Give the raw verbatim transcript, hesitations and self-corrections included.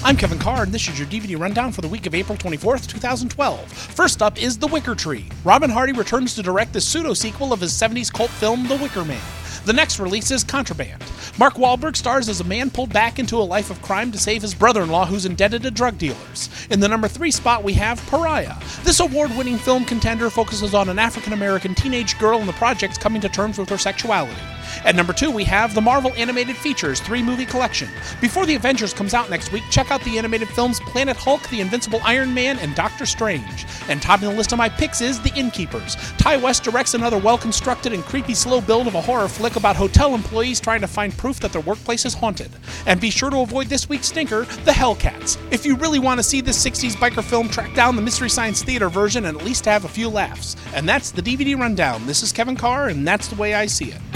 I'm Kevin Carr, and this is your D V D rundown for the week of April twenty-fourth, twenty twelve. First up is The Wicker Tree. Robin Hardy returns to direct the pseudo-sequel of his seventies cult film, The Wicker Man. The next release is Contraband. Mark Wahlberg stars as a man pulled back into a life of crime to save his brother-in-law who's indebted to drug dealers. In the number three spot, we have Pariah. This award-winning film contender focuses on an African-American teenage girl in the projects coming to terms with her sexuality. At number two, we have the Marvel Animated Features three-movie collection. Before The Avengers comes out next week, check out the animated films Planet Hulk, The Invincible Iron Man, and Doctor Strange. And topping the list of my picks is The Innkeepers. Ty West directs another well-constructed and creepy slow build of a horror flick about hotel employees trying to find proof that their workplace is haunted. And be sure to avoid this week's stinker, The Hellcats. If you really want to see this sixties biker film, track down the Mystery Science Theater version and at least have a few laughs. And that's the D V D rundown. This is Kevin Carr, and that's the way I see it.